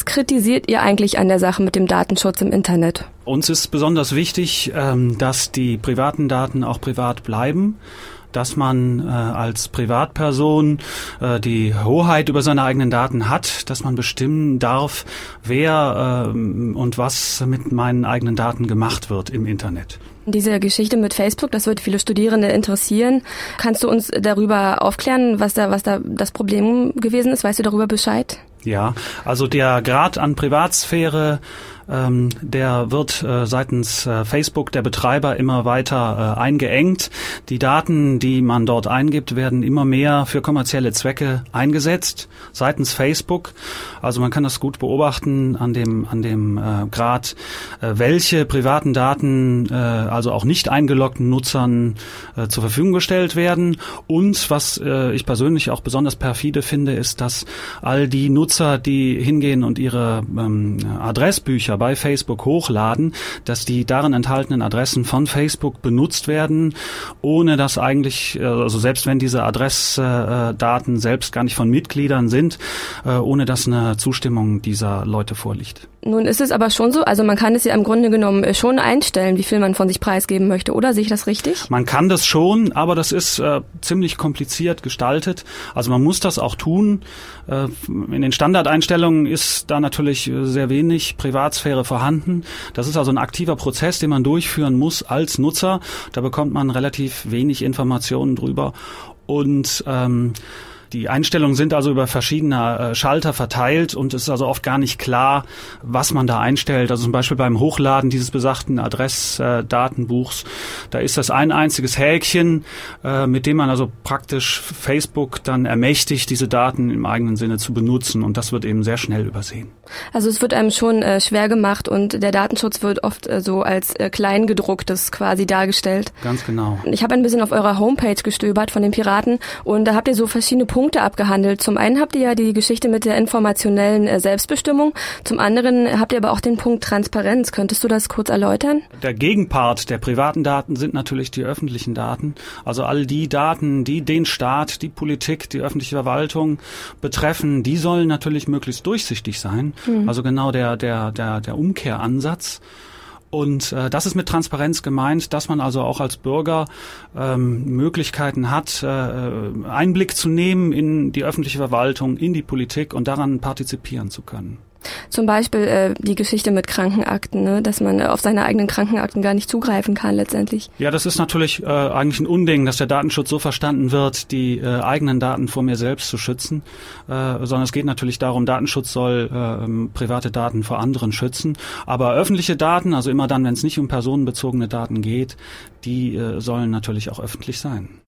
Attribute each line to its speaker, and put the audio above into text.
Speaker 1: kritisiert ihr eigentlich an der Sache mit dem Datenschutz im Internet?
Speaker 2: Uns ist besonders wichtig, dass die privaten Daten auch privat bleiben, dass man als Privatperson die Hoheit über seine eigenen Daten hat, dass man bestimmen darf, wer und was mit meinen eigenen Daten gemacht wird im Internet.
Speaker 1: Diese Geschichte mit Facebook, das wird viele Studierende interessieren. Kannst du uns darüber aufklären, was da das Problem gewesen ist? Weißt du darüber Bescheid?
Speaker 2: Ja, also der Grad an Privatsphäre, der wird seitens Facebook, der Betreiber, immer weiter eingeengt. Die Daten, die man dort eingibt, werden immer mehr für kommerzielle Zwecke eingesetzt seitens Facebook. Also man kann das gut beobachten an dem Grad, welche privaten Daten also auch nicht eingeloggten Nutzern zur Verfügung gestellt werden. Und was ich persönlich auch besonders perfide finde, ist, dass all die Nutzer, die hingehen und ihre Adressbücher bei Facebook hochladen, dass die darin enthaltenen Adressen von Facebook benutzt werden, ohne dass eigentlich, also selbst wenn diese Adressdaten selbst gar nicht von Mitgliedern sind, ohne dass eine Zustimmung dieser Leute vorliegt.
Speaker 1: Nun ist es aber schon so, also man kann es ja im Grunde genommen schon einstellen, wie viel man von sich preisgeben möchte, oder? Sehe ich das richtig?
Speaker 2: Man kann das schon, aber das ist ziemlich kompliziert gestaltet. Also man muss das auch tun. In den Standardeinstellungen ist da natürlich sehr wenig Privatsphäre vorhanden. Das ist also ein aktiver Prozess, den man durchführen muss als Nutzer. Da bekommt man relativ wenig Informationen drüber. Und die Einstellungen sind also über verschiedene Schalter verteilt und es ist also oft gar nicht klar, was man da einstellt. Also zum Beispiel beim Hochladen dieses besagten Adressdatenbuchs, da ist das ein einziges Häkchen, mit dem man also praktisch Facebook dann ermächtigt, diese Daten im eigenen Sinne zu benutzen, und das wird eben sehr schnell übersehen.
Speaker 1: Also es wird einem schon schwer gemacht und der Datenschutz wird oft so als Kleingedrucktes quasi dargestellt.
Speaker 2: Ganz genau.
Speaker 1: Ich habe ein bisschen auf eurer Homepage gestöbert von den Piraten und da habt ihr so verschiedene Punkte abgehandelt. Zum einen habt ihr ja die Geschichte mit der informationellen Selbstbestimmung, zum anderen habt ihr aber auch den Punkt Transparenz. Könntest du das kurz erläutern?
Speaker 2: Der Gegenpart der privaten Daten sind natürlich die öffentlichen Daten. Also all die Daten, die den Staat, die Politik, die öffentliche Verwaltung betreffen, die sollen natürlich möglichst durchsichtig sein. Also genau der Umkehransatz. Und das ist mit Transparenz gemeint, dass man also auch als Bürger Möglichkeiten hat, Einblick zu nehmen in die öffentliche Verwaltung, in die Politik und daran partizipieren zu können.
Speaker 1: Zum Beispiel die Geschichte mit Krankenakten, ne? Dass man auf seine eigenen Krankenakten gar nicht zugreifen kann letztendlich. Ja,
Speaker 2: das ist natürlich eigentlich ein Unding, dass der Datenschutz so verstanden wird, die eigenen Daten vor mir selbst zu schützen, sondern es geht natürlich darum, Datenschutz soll private Daten vor anderen schützen, aber öffentliche Daten, also immer dann, wenn es nicht um personenbezogene Daten geht, die sollen natürlich auch öffentlich sein.